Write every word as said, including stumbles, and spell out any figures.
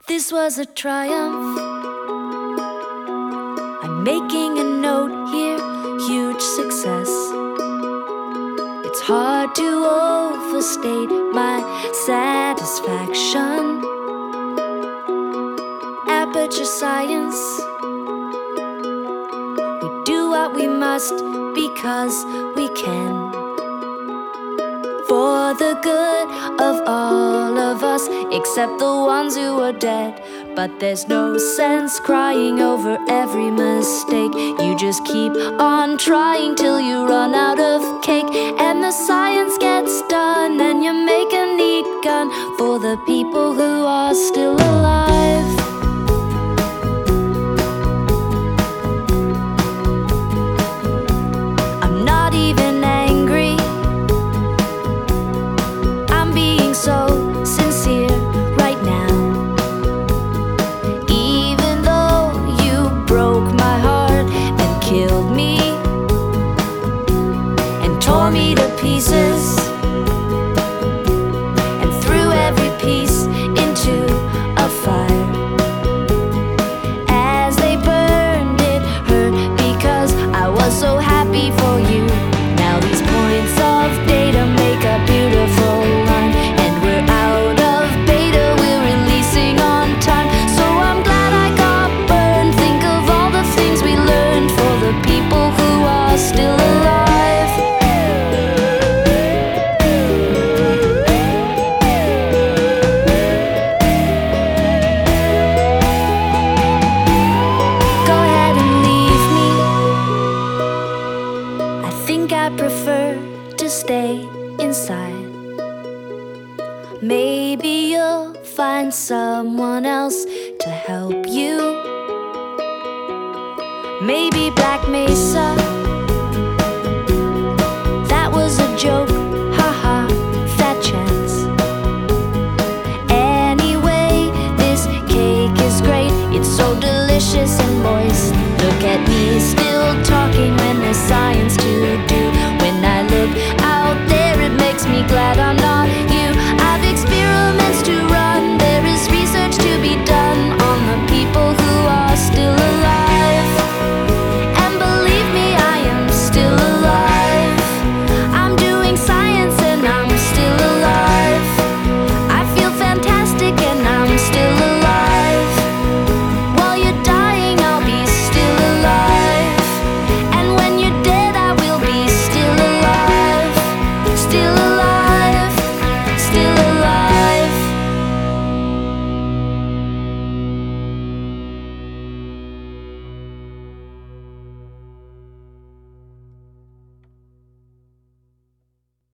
This was a triumph. I'm making a note here, huge success. It's hard to overstate my satisfaction. Aperture science. We do what we must because we can. For the good of all of us, except the ones who are dead. But there's no sense crying over every mistake. You just keep on trying till you run out of cake. And the science gets done, and you make a neat gun for the people who are still alive. I'm not even angry. I'm being so sincere right now. Even though you broke my heart and killed me and tore me to pieces and threw every piece into a fire. As they burned, it hurt because I was so happy for you. Now these points of data make a beautiful line, and we're out of beta, we're releasing on time. So I'm glad I got burned. Think of all the things we learned for the people who are still alive. Go ahead and leave me. I think I prefer to stay inside. Maybe you'll find someone else to help you. Maybe Black Mesa